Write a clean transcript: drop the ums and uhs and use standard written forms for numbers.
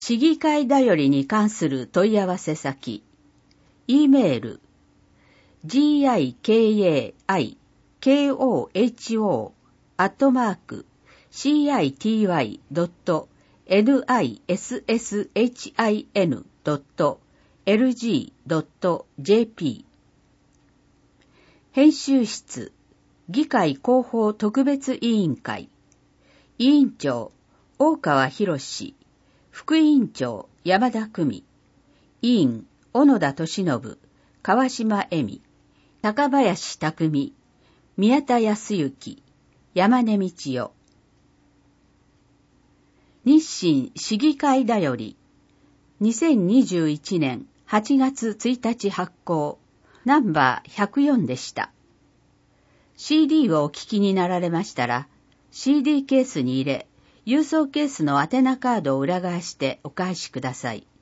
市議会だよりに関する問い合わせ先、E メール、gikayi.koi.city.nisshin.lg.jp 編集室、議会広報特別委員会、委員長、大川博士、副委員長、山田久美、委員、小野田俊信、川島恵美、高林匠、宮田康之、山根道代。日清市議会だより、2021年8月1日発行、ナンバー104でした。CD をお聞きになられましたら、CD ケースに入れ、郵送ケースの宛名カードを裏返してお返しください。